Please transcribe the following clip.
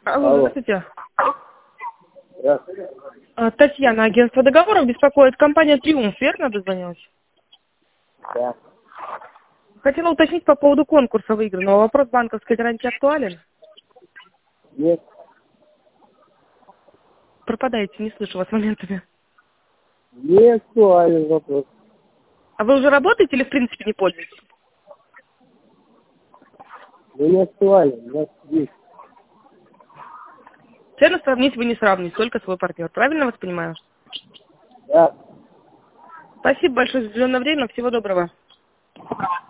Алло, здравствуйте. Здравствуйте. Татьяна, агентство договоров беспокоит. Компания «Триумф», верно дозвонилась? Да. Хотела уточнить по поводу конкурса выигранного. Вопрос банковской гарантии актуален? Нет. Пропадаете, не слышу вас моментами. Не актуален вопрос. А вы уже работаете или в принципе не пользуетесь? Ну, не актуален. У нас есть. Цену сравнить вы не сравните, только свой партнер. Правильно вас понимаю? Да. Спасибо большое за уделенное время. Всего доброго.